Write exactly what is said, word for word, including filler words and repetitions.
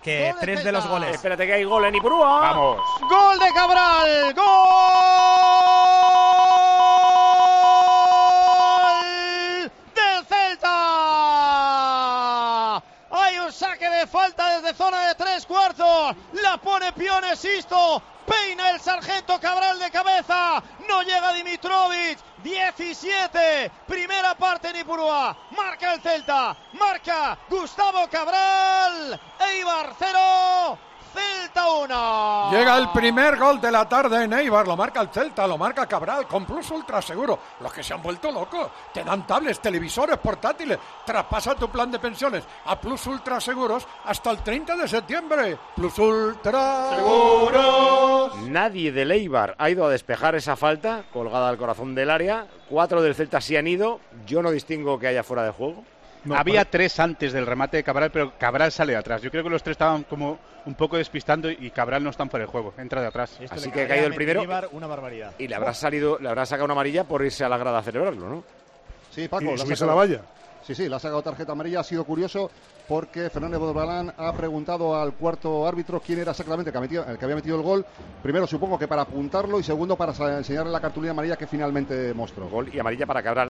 que Gol tres de de los Celta. goles. Espérate que hay gol en Ipurúa. Vamos. Gol de Cabral. Gol del Celta. Hay un saque de falta desde zona de tres cuartos. La pone Pione Sisto. Peina el sargento Cabral de cabeza. No llega Dimitrovic. diecisiete. Primera parte en Ipurúa. Marca el Celta. Marca Gustavo Cabral. Eibar cero. Celta uno. Llega el primer gol de la tarde en Eibar, lo marca el Celta, lo marca Cabral, con Plus Ultra Seguro. Los que se han vuelto locos, te dan tablets, televisores, portátiles, traspasa tu plan de pensiones a Plus Ultra Seguros hasta el treinta de septiembre. Plus Ultra Seguros. Nadie del Eibar ha ido a despejar esa falta colgada al corazón del área. Cuatro del Celta sí han ido. Yo no distingo que haya fuera de juego. No, Había pero... tres antes del remate de Cabral, pero Cabral sale de atrás. Yo creo que los tres estaban como un poco despistando y Cabral no está por el juego, entra de atrás. Así que ha caído el primero. Una barbaridad. Y le habrá salido, le habrá sacado una amarilla por irse a la grada a celebrarlo, ¿no? Sí, Paco. ¿Y subirse a la valla? Sí, sí, le ha sacado tarjeta amarilla. Ha sido curioso porque Fernández Borbalán ha preguntado al cuarto árbitro quién era exactamente el que, metido, el que había metido el gol. Primero, supongo que para apuntarlo, y segundo, para enseñarle la cartulina amarilla que finalmente mostró. Gol y amarilla para Cabral.